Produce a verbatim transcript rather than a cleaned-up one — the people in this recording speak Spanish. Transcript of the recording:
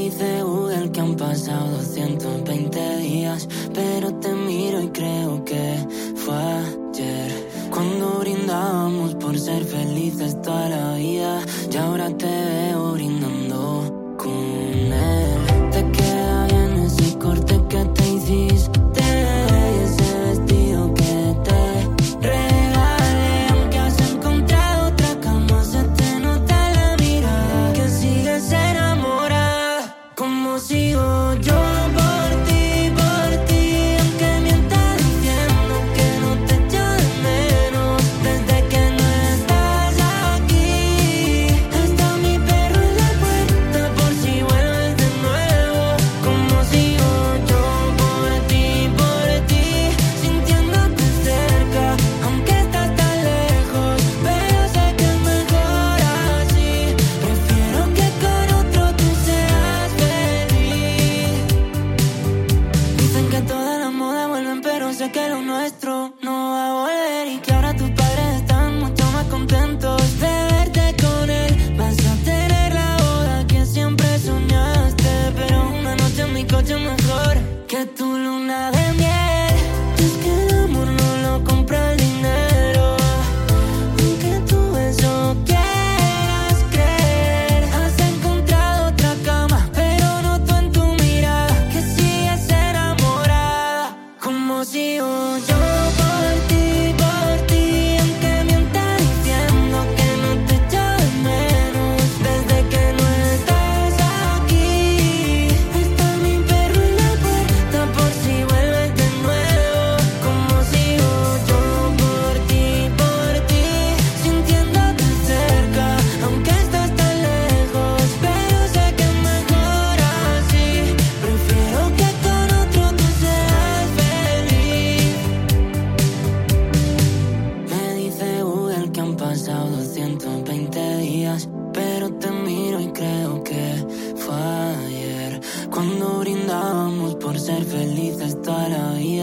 dice Google que han pasado doscientos veinte días, pero te miro y creo que fue ayer cuando brindábamos por ser felices toda la vida, y ahora te veo brindando con él. Te queda bien ese corte que te hiciste y ese vestido que te regalé, aunque has encontrado otra cama, se te nota la mirada que sigues enamorada. Como sigo yo por ti, por ti, aunque mientas diciendo que no te echo de menos. Desde que no estás aquí, está mi perro en la puerta por si vuelves de nuevo. Como sigo yo por ti, por ti, sintiéndote cerca, aunque estás tan lejos, pero sé que es mejor así. Prefiero que con otro tú seas feliz. Dicen que todas las modas vuelven, pero sé que lo nuestro no va a volver, y que ahora tus padres están mucho más contentos de verte con él. Vas a tener la boda que siempre soñaste, pero una noche en mi coche es mejor que tu luna de miel. Es que el amor no lo compra el dinero, aunque tú eso quieras creer. Has encontrado otra cama, pero noto en tu mirada que sigues enamorada. Como sigo yo por ti, por ti, aunque mientas diciendo que no te echo de menos. Desde que no estás aquí, está mi perro en la puerta por si vuelves de nuevo. Como sigo yo por ti, por ti, sintiéndote cerca, aunque estás tan lejos, pero sé que es mejor así. Prefiero que con otro tú seas feliz. Me dice Google que han pasado doscientos veinte días, pero te miro y creo que fue ayer cuando brindábamos por ser felices toda la vida.